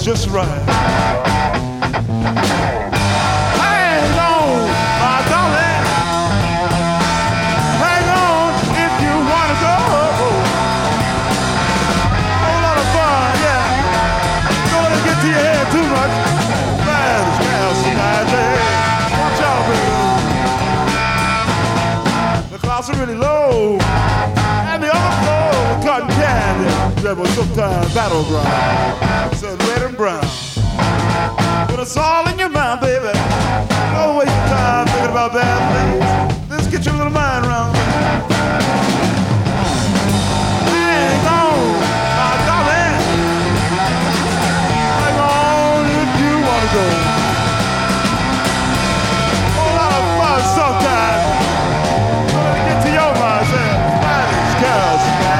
just right. Hang on, my darling. Hang on if you want to go. Whole lot of fun, yeah. Don't let it get to your head too much. Man, it's chaos tonight, hey. Watch out, baby. The clouds are really low. And the other floor, cotton candy. That was sometimes battleground. So red and brown. But it's all in your mind, baby. Don't waste your time thinking about bad things. Let's get your little mind around. Hang on, my darling. Hang on if you want to go. Whole lot of fun sometimes. Don't let it get to your mind, say, Spanish girls, man.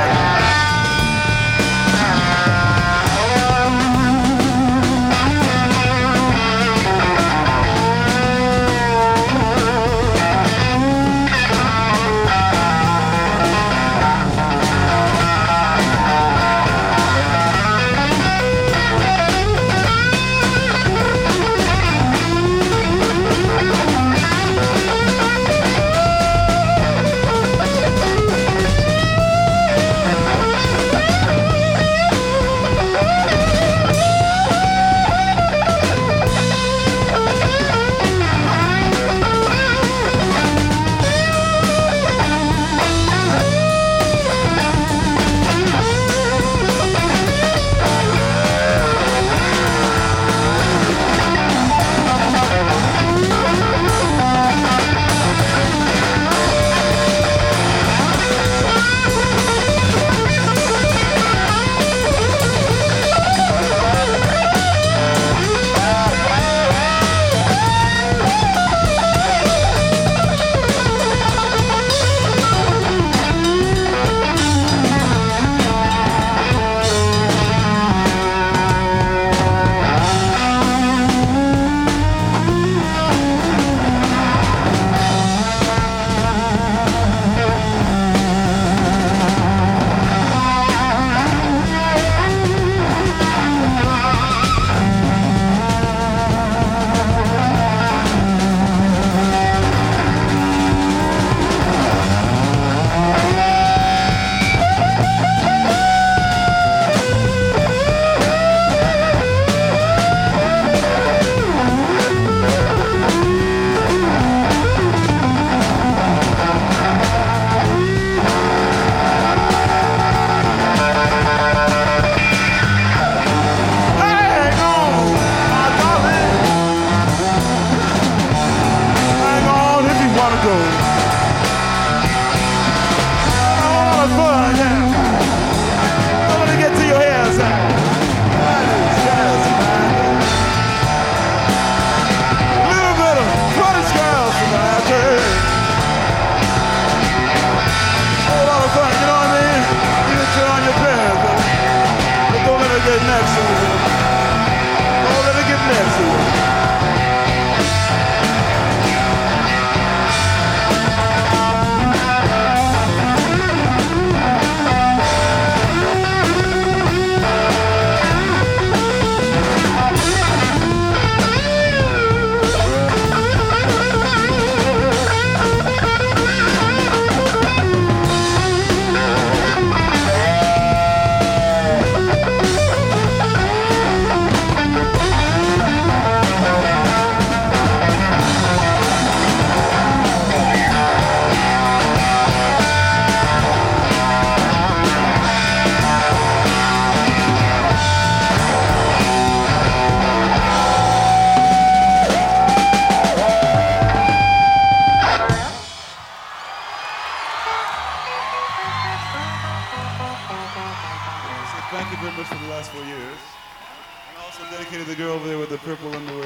Thank you very much for the last 4 years. And also dedicated to the girl over there with the purple underwear.